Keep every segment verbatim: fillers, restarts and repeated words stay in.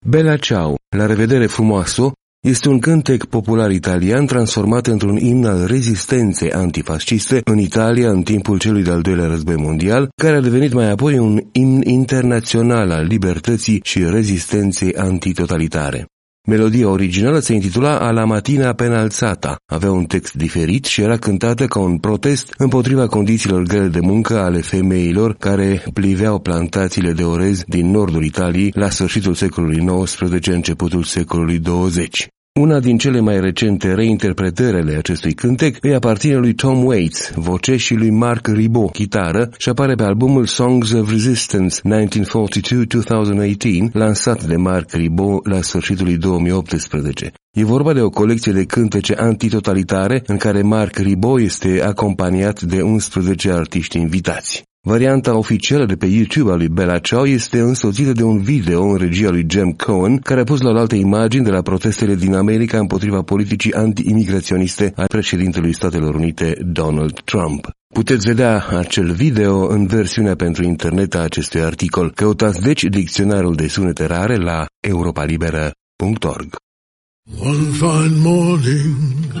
Bella Ciao, la revedere frumoaso, este un cântec popular italian transformat într-un imn al rezistenței antifasciste în Italia în timpul celui de-al doilea război mondial, care a devenit mai apoi un imn internațional al libertății și rezistenței antitotalitare. Melodia originală se intitula Alla mattina penalzata, avea un text diferit și era cântată ca un protest împotriva condițiilor grele de muncă ale femeilor care pliveau plantațiile de orez din nordul Italiei la sfârșitul secolului nouăsprezece, începutul secolului douăzeci. Una din cele mai recente reinterpretări ale acestui cântec îi aparține lui Tom Waits, voce, și lui Marc Ribot, chitară, și apare pe albumul Songs of Resistance nouăsprezece patruzeci și doi două mii optsprezece, lansat de Marc Ribot la sfârșitul lui două mii optsprezece. E vorba de o colecție de cântece antitotalitare în care Marc Ribot este acompaniat de unsprezece artiști invitați. Varianta oficială de pe YouTube a lui Bella Ciao este însoțită de un video în regia lui Jem Cohen, care a pus la oaltă imagini de la protestele din America împotriva politicii anti-imigraționiste a președintelui Statelor Unite Donald Trump. Puteți vedea acel video în versiunea pentru internet a acestui articol. Căutați deci dicționarul de sunete rare la europalibera punct org. One fine morning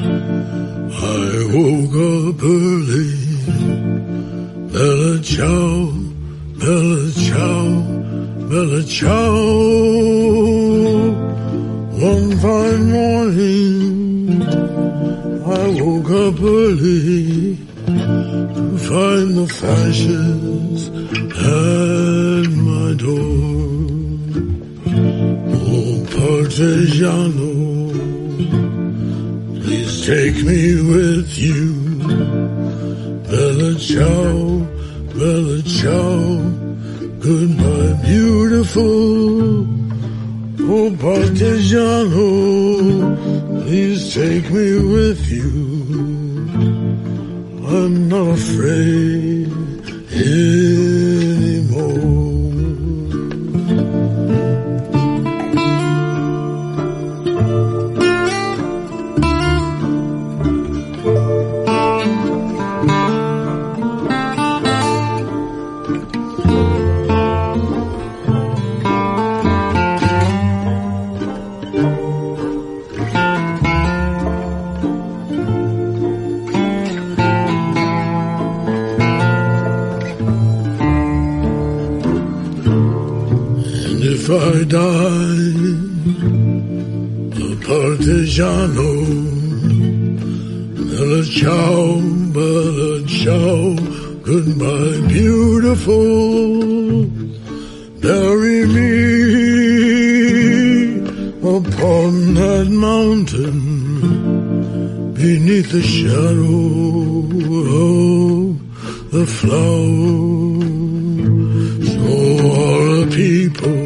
I woke up early. Bella ciao, bella ciao, bella ciao. One fine morning I woke up early to find the fashions at my door. Oh, Partigiano, please take me with you. Bella ciao, bella ciao, goodbye beautiful. Oh, Partigiano, please take me with you. I'm not afraid anymore. If I die a partigiano, bella ciao, bella ciao, goodbye beautiful. Bury me upon that mountain beneath the shadow of the flowers. So all the people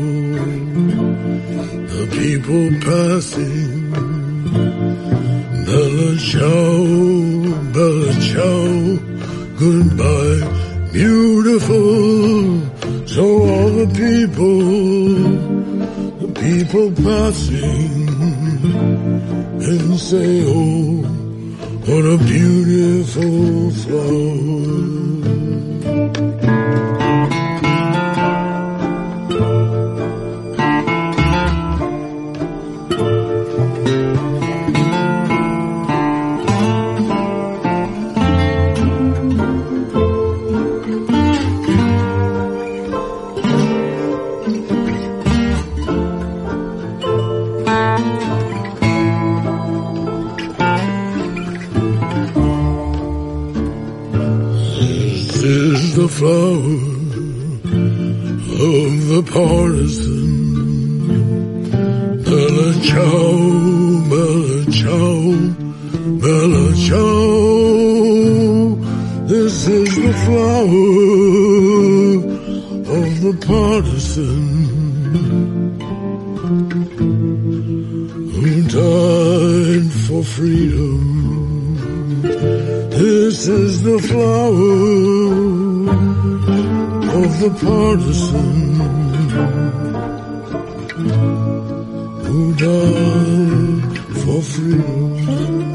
people passing, bella ciao, bella ciao, goodbye beautiful. So all the people, the people passing can say, oh, what a beautiful flower. Is the flower of the partisan. Bella ciao, bella ciao, bella ciao. This is the flower of the partisan who died for freedom. This is the flower of the partisan who died for freedom.